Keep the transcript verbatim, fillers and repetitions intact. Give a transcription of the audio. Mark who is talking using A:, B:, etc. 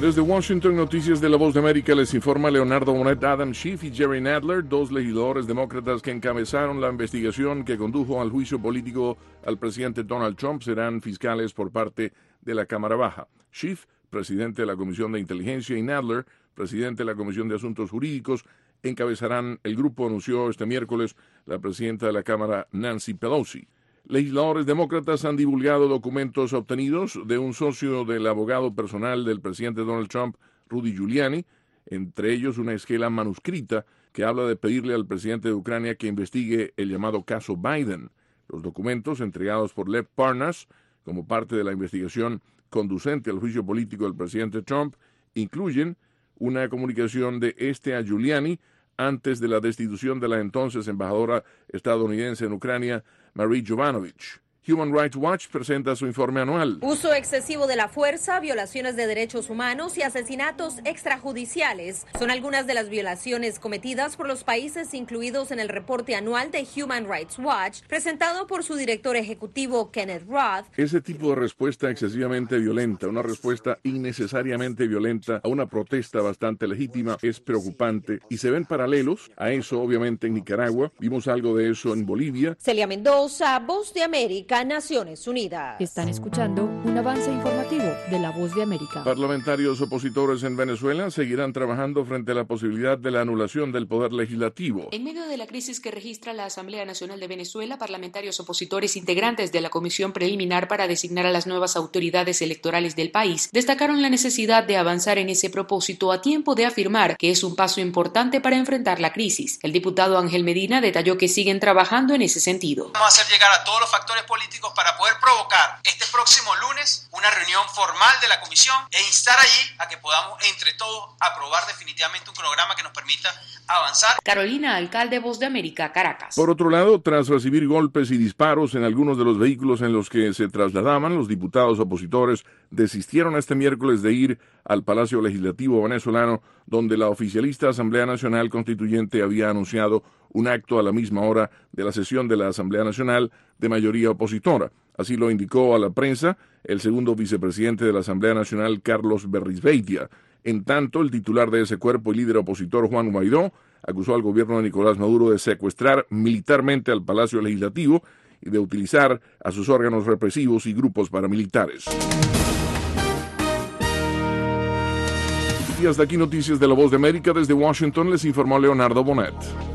A: Desde Washington, Noticias de la Voz de América, les informa Leonardo Bonet. Adam Schiff y Jerry Nadler, dos legisladores demócratas que encabezaron la investigación que condujo al juicio político al presidente Donald Trump, serán fiscales por parte de la Cámara Baja. Schiff, presidente de la Comisión de Inteligencia, y Nadler, presidente de la Comisión de Asuntos Jurídicos, encabezarán el grupo, anunció este miércoles la presidenta de la Cámara, Nancy Pelosi. Legisladores demócratas han divulgado documentos obtenidos de un socio del abogado personal del presidente Donald Trump, Rudy Giuliani, entre ellos una esquela manuscrita que habla de pedirle al presidente de Ucrania que investigue el llamado caso Biden. Los documentos, entregados por Lev Parnas como parte de la investigación conducente al juicio político del presidente Trump, incluyen una comunicación de este a Giuliani antes de la destitución de la entonces embajadora estadounidense en Ucrania, Marie Jovanovic. Human Rights Watch presenta su informe anual.
B: Uso excesivo de la fuerza, violaciones de derechos humanos y asesinatos extrajudiciales son algunas de las violaciones cometidas por los países incluidos en el reporte anual de Human Rights Watch, presentado por su director ejecutivo Kenneth Roth.
A: Ese tipo de respuesta excesivamente violenta, una respuesta innecesariamente violenta a una protesta bastante legítima, es preocupante y se ven paralelos a eso, obviamente, en Nicaragua. Vimos algo de eso en Bolivia.
B: Celia Mendoza, Voz de América, Naciones Unidas.
C: Están escuchando un avance informativo de La Voz de América.
A: Parlamentarios opositores en Venezuela seguirán trabajando frente a la posibilidad de la anulación del poder legislativo.
D: En medio de la crisis que registra la Asamblea Nacional de Venezuela, parlamentarios opositores integrantes de la Comisión Preliminar para designar a las nuevas autoridades electorales del país destacaron la necesidad de avanzar en ese propósito a tiempo de afirmar que es un paso importante para enfrentar la crisis. El diputado Ángel Medina detalló que siguen trabajando en ese sentido.
E: Vamos a hacer llegar a todos los factores políticos para poder provocar este próximo lunes una reunión formal de la comisión e instar allí a que podamos entre todos aprobar definitivamente un programa que nos permita avanzar.
D: Carolina Alcalde, Voz de América, Caracas.
A: Por otro lado, tras recibir golpes y disparos en algunos de los vehículos en los que se trasladaban, los diputados opositores desistieron este miércoles de ir al Palacio Legislativo venezolano, donde la oficialista Asamblea Nacional Constituyente había anunciado un acto a la misma hora de la sesión de la Asamblea Nacional de mayoría opositora. Así lo indicó a la prensa el segundo vicepresidente de la Asamblea Nacional, Carlos Berrizbeitia. En tanto, el titular de ese cuerpo y líder opositor, Juan Guaidó, acusó al gobierno de Nicolás Maduro de secuestrar militarmente al Palacio Legislativo y de utilizar a sus órganos represivos y grupos paramilitares. Y hasta aquí Noticias de la Voz de América. Desde Washington les informó Leonardo Bonet.